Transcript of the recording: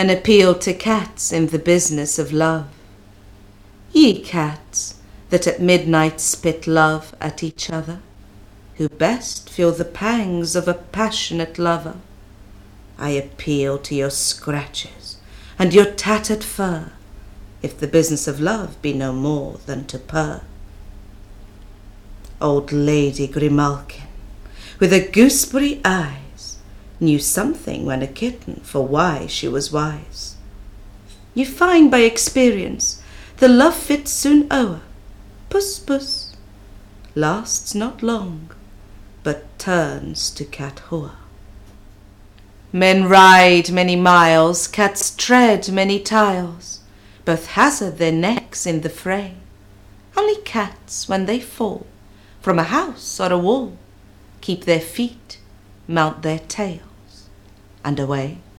an appeal to cats in the business of love. Ye cats that at midnight spit love at each other, who best feel the pangs of a passionate lover, I appeal to your scratches and your tattered fur, if the business of love be no more than to purr. Old Lady Grimalkin, with her gooseberry eyes, knew something when a kitten, for why she was wise. You find by experience the love fit soon o'er, puss puss, lasts not long, but turns to cat hoa. Men ride many miles, cats tread many tiles, both hazard their necks in the fray. Only cats, when they fall from a house or a wall, keep their feet, mount their tails, and away.